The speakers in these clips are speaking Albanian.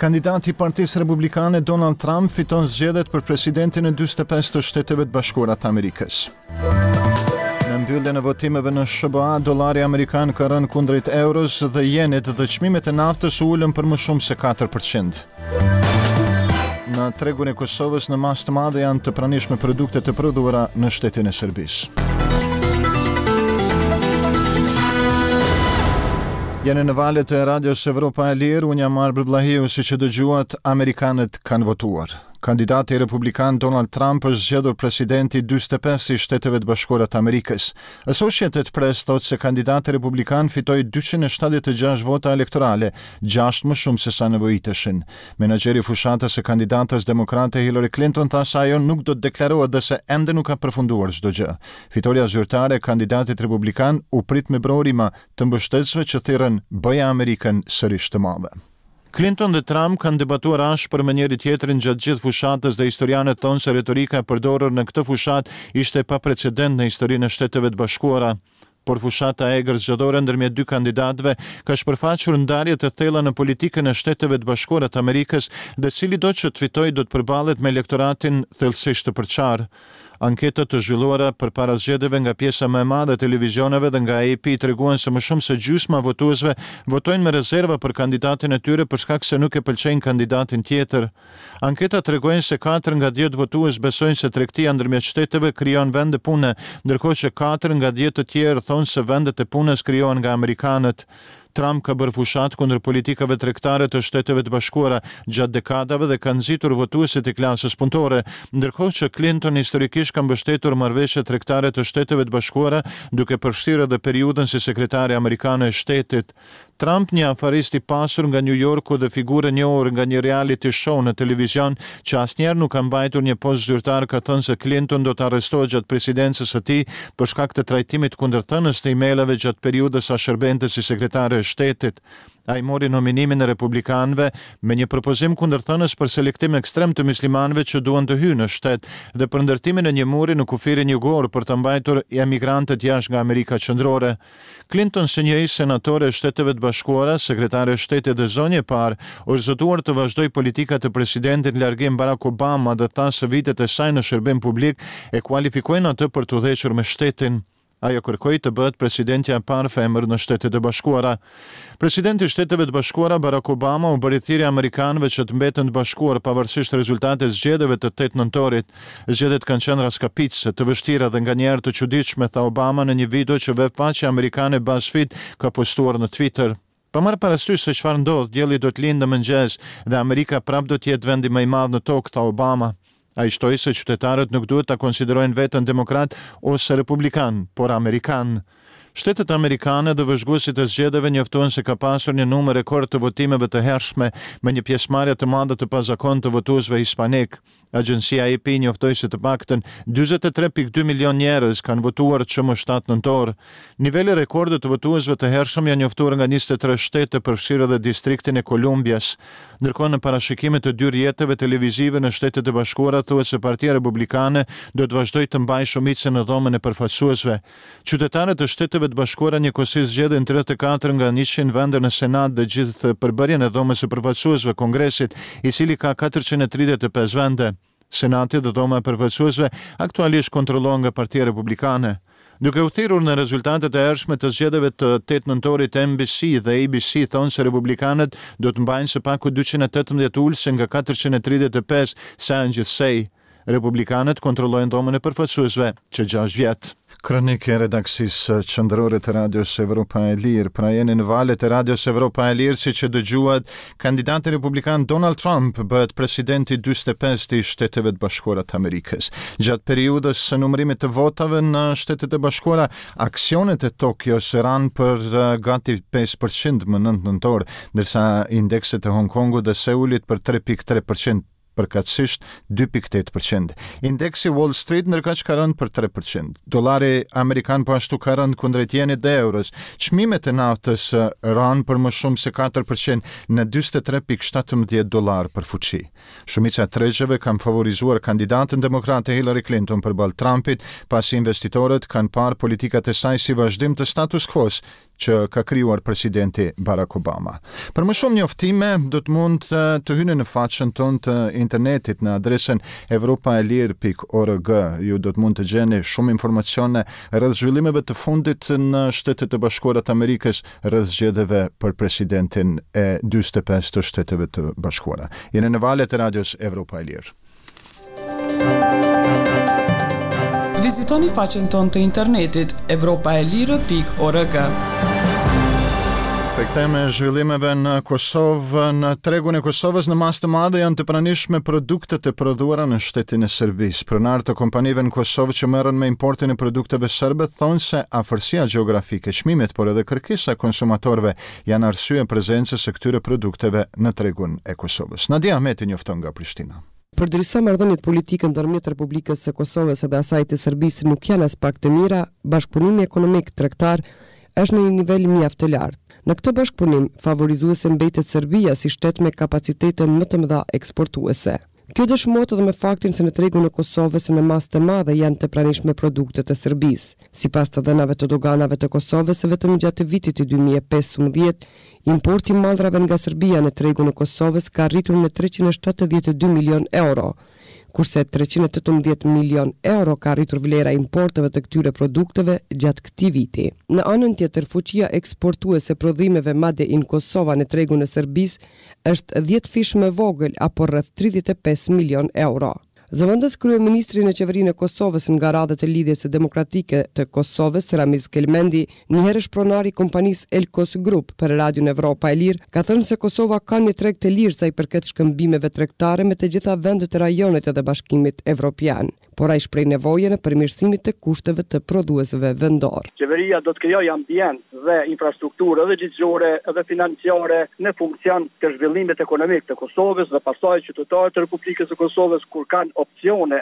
Kandidati i Partisë Republikane Donald Trump fiton zgjedhjet për presidentin e 45 të Shteteve të Bashkuara të Amerikës. Në mbylljen e votimeve në SBA, dollari amerikan ka rënë kundrejt euros dhe jenit dhe çmimet e naftës ulën për më shumë se 4%. Në tregun e Kosovës në masë të madhe janë të pranishme produkte të prodhuara në shtetin e Serbisë. Jeni në valët e Radios Evropa e Lirë, unë jam Arbër Blahiu, si që dëgjuat, Amerikanët kanë votuar. Kandidati republikan Donald Trump është zgjedhur presidenti 45 i Shteteve të Bashkuara të Amerikës. Associated Press thotë se kandidati republikan fitoi 276 vota elektorale, 6 më shumë se sa nevojiteshin. Menaxheri fushatës së kandidates demokrate Hillary Clinton tha se ajo nuk do të deklarohet dhe se ende nuk ka përfunduar çdo gjë. Fitoria zyrtare e kandidatit republikan u prit me brorima të mbështetësve që thirrën bëja Amerikën sërish të madhe. Clinton dhe Trump kanë debatuar ashpër me njëri tjetrin gjatë gjithë fushatës dhe historianët thonë se retorika e përdorur në këtë fushatë ishte pa precedent në historinë e Shteteve të Bashkuara. Por fushata e egër zgjedhore ndërmjet dy kandidatëve ka shpërfaqur ndarje të thella në politikën e Shteteve të Bashkuara të Amerikës dhe cili do që të fitojë do të përballet me elektoratin thellësisht të përçarë. Anketët të zhvilluara përpara zgjedhjeve nga pjesa më e madhe e televizioneve dhe nga AP treguan se më shumë se gjysma votuesve votojnë me rezerva për kandidatin e tyre për shkak se nuk e pëlqejnë kandidatin tjetër. Anketat tregojnë se 4 nga 10 votues besojnë se tregtia ndërmjet shteteve krijon vende pune, ndërkohë që 4 nga 10 të tjerë thonë se vendet e punës krijohen nga amerikanët. Trump ka bërë fushat kundër politikave tregtare të Shteteve të Bashkuara gjatë dekadave dhe ka nxitur votuesit e klasës punëtore, ndërkohë që Clinton historikisht ka mbështetur marrëveshjet tregtare të Shteteve të Bashkuara, duke përfshirë edhe periudhën si sekretare amerikane e shtetit. Trump, një afarist i pasur nga New Yorku dhe figurë e njohur nga një reality show në televizion që asnjëherë nuk ka mbajtur një postë zyrtar, ka thënë se Clinton do të arrestohet gjatë presidencës së tij për shkak të trajtimit kundërthënës të emailave gjatë periudhës sa shërbente si sekretare e shtetit. Ai mori nominimin e republikanëve me një propozim kundërthënës për selektim ekstrem të muslimanëve që duan të hyjnë në shtet dhe për ndërtimin e një muri në kufirin jugor për të mbajtur emigrantët jashtë nga Amerika Qendrore. Clinton, si një senatore e Shteteve të Bashkuara, sekretare e shtetit dhe zonjë e parë, është zotuar të vazhdojë politikat e presidentit largim Barack Obama dhe tha se vitet e saj në shërbim publik e kualifikojnë atë për të udhëhequr me shtetin. Ajo kërkoi të bëhet presidentja e parë femër në Shtetet e Bashkuara. Presidenti i Shteteve të Bashkuara Barack Obama u bëri thirrje amerikanëve që të mbeten të bashkuar pavarësisht rezultateve të zgjedhjeve të 8 nëntorit. Zgjedhjet kanë qenë raskapicse, të vështira dhe nganjëherë të çuditshme, tha Obama në një video që webfaqja amerikane BuzzFeed ka postuar në Twitter. Pa marrë parasysh se çfarë ndodh, dielli do të lindë në mëngjes dhe Amerika prapë do të jetë vendi më i madh në tokë, tha Obama. Ai shtoi se qytetarët nuk duhet ta konsiderojnë veten demokrat ose republikan, por amerikan. Shtetet amerikane dhe vëzhguesit e zgjedhjeve njoftuan se ka pasur një numër rekord të votimeve të hershme me një pjesëmarrje të madhe të pazakontë të votuesve hispanik. Agjencia AP njoftoi se të paktën 43.2 milion njerëz kanë votuar çm 7 nëntor. Niveli rekordit të votuesve të hershëm janë njoftuar nga 23 shtete, përfshirë edhe distriktin e Kolumbias. Ndërkohë në parashikimet të dy rrjeteve televizive në Shtetet e Bashkuara thuhet se Partia Republikane do të vazhdojë të mbajë shumicën në dhomën e përfaqësuesve. Qytetarët e Shteteve të Bashkuara njëkohësisht zgjedhin 34 nga 100 vende në Senat dhe gjithë përbërjen e dhomës së përfaqësuesve Kongresit, i cili ka 435 vende. Senati dhe dhoma e përfaqësuesve aktualisht kontrollohen nga Partia Republikane. Duke u thirrur në rezultatet e hershme të zgjedhjeve të 8 nëntorit, NBC dhe ABC thonë se republikanët do të mbajnë së paku 218 ulëse nga 435 sa në gjithsej. Republikanët kontrollojnë dhomën e përfaqësuesve që 6 vjet. Kronikë e redaksisë qendrore të Radios Evropa e Lirë. Pra jeni në valët e Radios Evropa e Lirë, si që dëgjuat, kandidati republikan Donald Trump bëhet presidenti 45 i Shteteve të Bashkuara të Amerikës. Gjatë periudhës së numërimit të votave në Shtetet e Bashkuara, aksionet e Tokios ranë për gati 5% më 9 nëntor, ndërsa indekset e Hong Kongut dhe Seulit për 3.3%. Përkatësisht 2.8%. Indeksi Wall Street ndërkaq ka rënë për 3%. Dollari amerikan po ashtu ka rënë kundrejt jenit dhe euros. Çmimet e naftës ranë për më shumë se 4% në $43.17 për fuqi. Shumica e tregjeve kanë favorizuar kandidatën demokrate Hillary Clinton përballë Trumpit, pasi investitorët kanë parë politikat e saj si vazhdim të status quo që ka krijuar presidenti Barack Obama. Për më shumë njoftime, do të mund të hyni në faqen tonë të internetit në adresën europaelir.org. Ju do të mund të gjeni shumë informacione rreth zhvillimeve të fundit në Shtetet e Bashkuara të Amerikës rreth zgjedhjeve për presidentin e 45 të Shteteve të Bashkuara. Jeni në valët e radios Europa e Lirë. Vizitoni faqen tonë të internetit europaelirë.org. Kthehemi zhvillimeve në Kosovë. Në tregun e Kosovës në masë të madhe janë të pranishme produktet e prodhuara në shtetin e Serbisë. Pronarët e kompanive në Kosovë që merren me importin e produkteve serbe thonë se afërsia gjeografike, çmimet, por edhe kërkesa e konsumatorëve janë arsye prezencës së këtyre produkteve në tregun e Kosovës. Nadia Ahmeti njofton nga Prishtina. Përderisa marrëdhëniet politike ndërmjet Republikës së Kosovës dhe asaj të Serbisë nuk janë as pak të mira, bashkëpunimi ekonomik tregtar është në një nivel mjaft të lartë. Në këtë bashkëpunim, favorizuese mbetet Serbia si shtet me kapacitete më të mëdha eksportuese. Kjo dëshmohet edhe me faktin se në tregun e Kosovës në masë të madhe janë të pranishme produktet e Serbisë. Sipas të dhënave të doganave të Kosovës, vetëm gjatë vitit të 2015, importi i mallrave nga Serbia në tregun e Kosovës ka arritur në 372 milion euro, kurse 318 milion euro ka arritur vlera importeve të këtyre produkteve gjatë këtij viti. Në anën tjetër, fuqia eksportuese prodhimeve Made in Kosova në tregun e Serbisë është 10 fish më vogël apo rreth 35 milion euro. Zëvendës kryeministri në qeverinë e Kosovës nga radhët e lidhjes së demokratike të Kosovës, Ramiz Kelmendi, njëherësh pronari i kompanisë Elkos Group për Radion Evropa e Lirë, ka thënë se Kosova ka një treg të lirë sa i përket shkëmbimeve tregtare me të gjitha vendet e rajonit edhe Bashkimit Evropian, por ai shpreh nevojën e përmirësimit të kushteve të prodhuesve vendor. Qeveria do të krijojë ambient dhe infrastrukturë edhe gjithësore edhe financiare në funksion të zhvillimit ekonomik të Kosovës dhe pastaj qytetarët e Republikës së Kosovës kur kanë opsione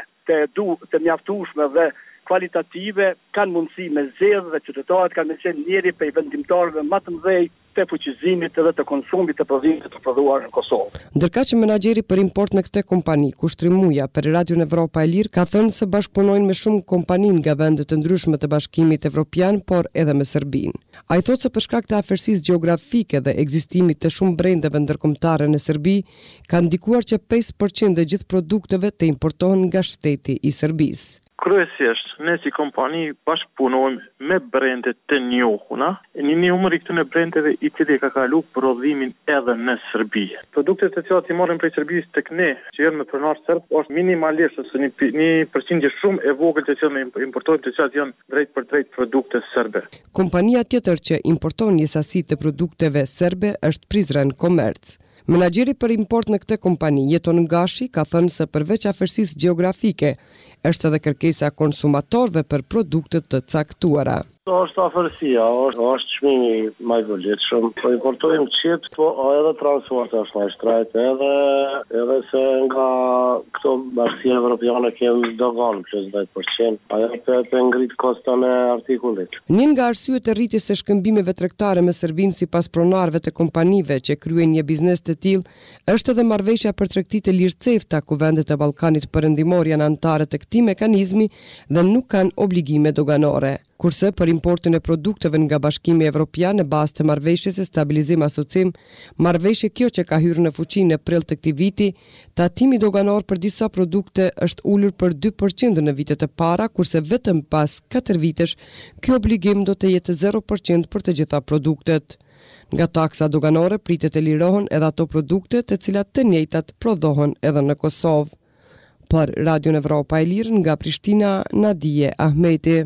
të mjaftueshme dhe kvalitative kanë mundësi me zgjedhje dhe qytetarët kanë qenë njëri prej vendimtarëve më të mëdhenj të fuqizimit edhe të konsumit të prodhimeve të prodhuara në Kosovë. Ndërkaq që menaxheri për import në këtë kompani, Kushtrim Muja për Radion Evropa e Lirë, ka thënë se bashkëpunojnë me shumë kompani nga vende të ndryshme të Bashkimit Evropian, por edhe me Serbinë. Ai thotë se për shkak të afërsisë gjeografike dhe ekzistimit të shumë brendeve ndërkombëtare në Serbi, ka ndikuar që 5% e gjithë produkteve të importohen nga shteti i Serbisë. Kryesisht, ne si kompani bashkëpunojmë me brende të njohura, një numër i këtyre brendeve i cili ka kalu prodhimin edhe në Serbi. Produktet të cilat i marrin prej Serbisë tek ne, që janë me pronar serb, është minimalisht ose një përqindje shumë e vogël të cilat ne importojmë, të cilat janë drejt për drejt produkte serbe. Kompania tjetër që importon një sasi të produkteve serbe është Prizren Komerc. Menaxheri për import në këtë kompani, Jeton Gashi, ka thënë se përveç afërsisë gjeografike, është edhe kërkesa konsumatorëve për produkte të caktuara. Është afërsia, është çmimi më i vështirë. Po importojmë çip, po edhe transporti është më i shtrejtë, edhe se nga këto bashkia evropiane kemi dogan plus 10%. Ajo të ngrit koston e artikullit. Një nga arsyet e rritjes së shkëmbimeve tregtare me Serbinë sipas pronarëve të kompanive që kryejnë një biznes të tillë, është edhe marrëveshja për tregti të lirë CEFTA, ku vendet e Ballkanit Perëndimor janë anëtare të këtij mekanizmi dhe nuk kanë obligime doganore. Kurse për importin e produkteve nga Bashkimi Evropian në bazë të marrëveshjes së stabilizim asocim, marrëveshje kjo që ka hyrë në fuqi në prill të këtij viti, tatimi doganor për disa produkte është ulur për 2% në vitet e para, kurse vetëm pas 4 vitesh ky obligim do të jetë 0% për të gjitha produktet. Nga taksa doganore pritet të lirohen edhe ato produkte të cilat të njëjtat prodhohen edhe në Kosovë. Për Radion Evropa e Lirë nga Prishtina, Nadije Ahmeti.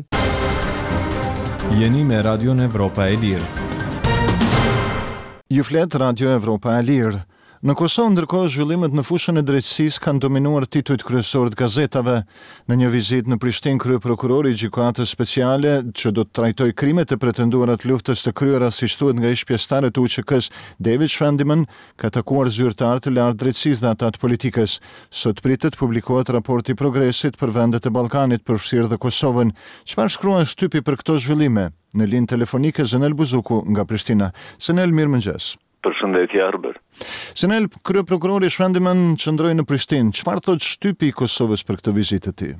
Jeni me Radion Evropa e Lirë. Ju flet Radio Evropa e Lirë. Në Kosovë, ndërkohë, zhvillimet në fushën e drejtësisë kanë dominuar titujt kryesorë të gazetave. Në një vizitë në Prishtinë, kryeprokurori i gjykatës speciale që do të trajtojë krimet e pretenduara të luftës të kryera, si thuhet nga ish pjesëtarë të UÇK-s, David Shvendiman, ka takuar zyrtar të lartë drejtësisë dhe ata të politikës. Sot pritet publikohet raporti i progresit për vendet e Ballkanit, përfshirë dhe Kosovën. Çfarë shkruan shtypi për këto zhvillime? Në linë telefonike Zenel Buzuku nga Prishtina. Zenel, mirëmëngjes. Përshëndetje Arber. Zenel, kryeprokurori Shvendiman qëndroi në Prishtinë. Çfarë thotë shtypi i Kosovës për këtë vizitë të tij?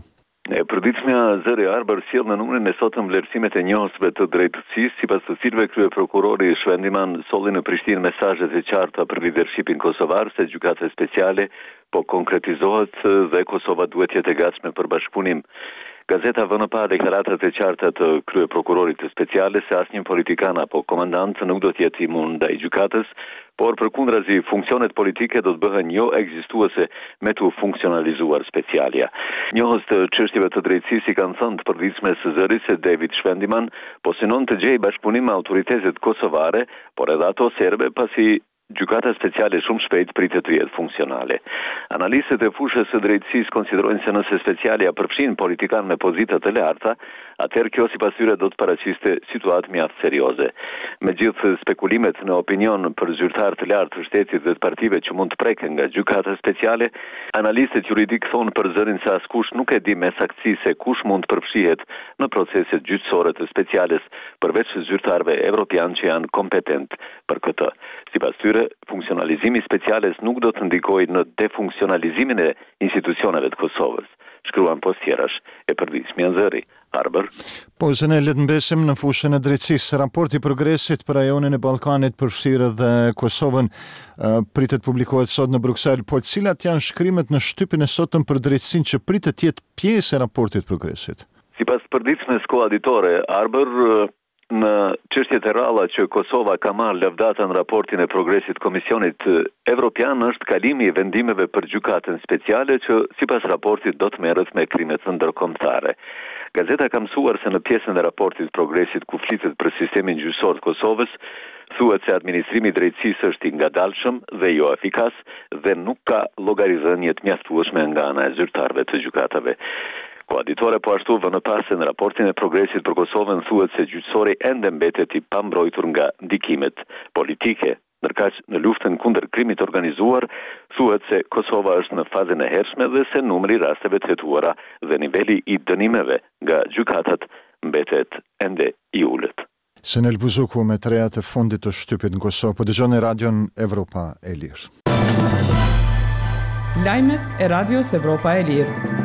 E përditshmja zëri Arber sjell në numrin e sotëm vlerësimet e njohësve të drejtësisë, sipas të cilëve kryeprokurori Shvendiman solli në Prishtinë mesazhet e qarta për lidershipin kosovar se gjykata speciale po konkretizohet dhe Kosova duhet jetë e gatshme për bashkëpunim. Gazeta vënë pa deklaratat e qarta të kryeprokurorit të speciale se asnjë politikan apo komandant nuk do të jetë imun ndaj gjykatës, por përkundrazi funksionet politike do të bëhen jo ekzistuese me të funksionalizuar specialja. Njohës të çështjeve të drejtësisë i kanë thënë të përditshme së zërit se David Shvendiman po synon të gjejë bashkëpunim me autoritetet kosovare, por edhe ato serbe pasi gjykata speciale shumë shpejt pritet të jetë funksionale. Analistët e fushës së drejtësisë konsiderojnë se nëse specialja përfshin politikan me pozita të larta, atëherë kjo sipas tyre do të paraqiste situatë mjaft serioze. Megjithë spekulimet në opinion për zyrtar të lartë të shtetit dhe të partive që mund të preken nga gjykata speciale, analistët juridik thonë për zërin se askush nuk e di me saktësi se kush mund të përfshihet në proceset gjyqësore të speciales, përveç zyrtarëve evropian që janë kompetent për këtë. Sipas tyre, funksionalizimi speciales nuk do të ndikojë në defunksionalizimin e institucioneve të Kosovës. Shkruan postjerash e përditshmja zëri Arber. Po, se ne letë mbesim në fushën e drejtësisë. Raporti progresit për rajonin e Ballkanit përfshirë dhe Kosovën pritet publikohet sot në Bruksel, por cilat janë shkrimet në shtypin e sotëm për drejtësinë që pritet jetë pjesë e raportit progresit? Sipas përditshmes koaditore Arber, në çështjet e rralla që Kosova ka marrë lëvdata në raportin e progresit Komisionit Evropian është kalimi i vendimeve për gjykatën speciale që sipas raportit do të merret me krimet ndërkombëtare. Gazeta ka mësuar se në pjesën e raportit progresit ku flitet për sistemin gjyqësor të Kosovës, thuhet se administrimi i drejtësisë është i ngadalshëm dhe jo efikas dhe nuk ka llogaridhënie të mjaftueshme nga ana e zyrtarëve të gjykatave. Koaditore po ashtu vënë pas se në raportin e progresit për Kosovën thuhet se gjyqësori ende mbetet i pambrojtur nga ndikimet politike. Ndërkaq në luftën kundër krimit organizuar, thuhet se Kosova është në fazën e hershme dhe se numri i rasteve të hetuara dhe niveli i dënimeve nga gjykatat mbetet ende i ulët. Senel Buzuku me të reja të fundit të shtypit në Kosovë, po dëgjoni Radion Evropa e Lirë. Lajmet e Radios Evropa e Lirë.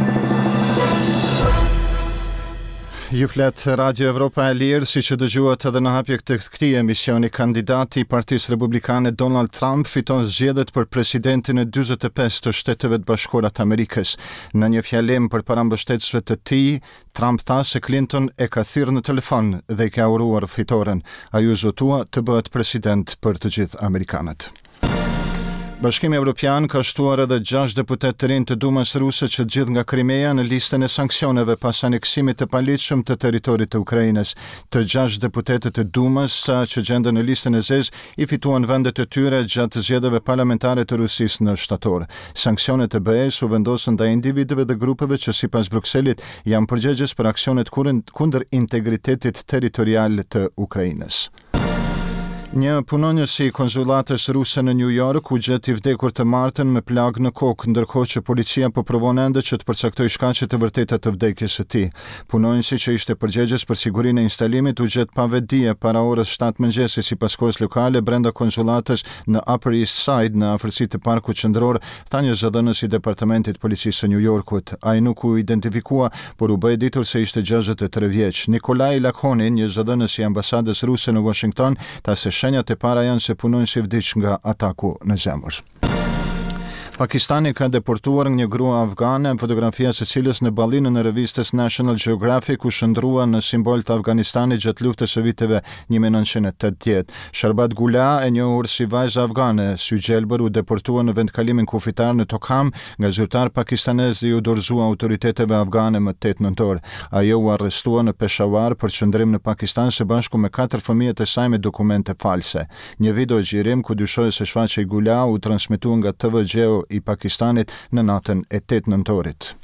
Ju flet Radio Evropa e Lirë, si që dëgjuat edhe në hapje të këtij emisioni, kandidati i Partisë Republikane Donald Trump fiton zgjedhjet për presidentin e 45 të Shteteve të Bashkuara të Amerikës. Në një fjalim përpara mbështetësve të tij, Trump tha se Clinton e ka thirrë në telefon dhe i ka uruar fitoren. Ai u zotua të bëhet president për të gjithë amerikanët. Bashkimi Evropian ka shtuar edhe 6 deputet të rinj të Dumës ruse që gjithë nga Krimea në listën e sanksioneve pas aneksimit të paligjshëm të territorit të Ukrainës. Të 6 deputetët e Dumës që gjenden në listën e zezë i fituan vendet e tyre gjatë zgjedhjeve parlamentare të Rusisë në shtator. Sanksionet e BE-s u vendosën ndaj individëve dhe grupeve që sipas Brukselit janë përgjegjës për aksionet kundër integritetit territorial të Ukrainës. Një punonjës i konsulatës ruse në New York u gjet i vdekur të martën me plagë në kokë, ndërkohë që policia po provon ende që të përcaktoj shkaqet e vërteta të vdekjes së tij. Punonjësi që ishte përgjegjës për sigurinë e instalimit u gjet pa vetdije para orës 7 mëngjesi sipas kohës lokale brenda konsulatës në Upper East Side në afërsi të parkut qendror, tha një zëdhënës i departamentit policisë së New Yorkut. Ai nuk u identifikua, por u bë ditur se ishte 63 vjeç. Nikolaj Lakhonin, një zëdhënës i ambasadës ruse në Washington, tha se shenjat e para janë se punonjësi vdiq nga ataku në zemër. Pakistani ka deportuar një grua afgane, fotografia së cilës në ballinën e revistës National Geographic u shndrua në simbol të Afganistanit gjatë luftës së viteve 1980. Sharbat Gula, e njohur si vajza afgane, sy gjelbër, u deportua në vendkalimin kufitar në Tokham nga zyrtar pakistanez dhe u dorëzua autoriteteve afgane më 8 nëntor. Ajo u arrestua në Peshawar për qëndrim në Pakistan së bashku me 4 fëmijët e saj me dokumente false. Një video xhirim ku dyshohet se shfaqej Gula u transmetua nga TV Geo i Pakistanit në natën e 8 nëntorit.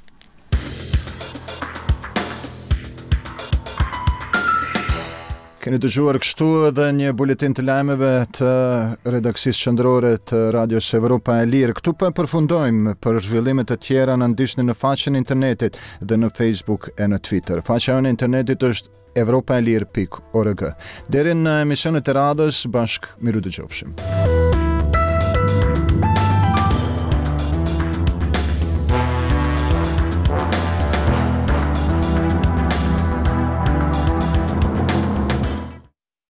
Keni dëgjuar kështu edhe një buletin të lajmeve të redaksisë qendrore të Radios Evropa e Lirë. Këtu po përfundojmë, për zhvillimet të tjera na ndiqni në faqen e internetit dhe në Facebook e në Twitter. Faqja e internetit është europaelir.org. Deri në emisionet e radhës, bashkë miru dëgjofshim.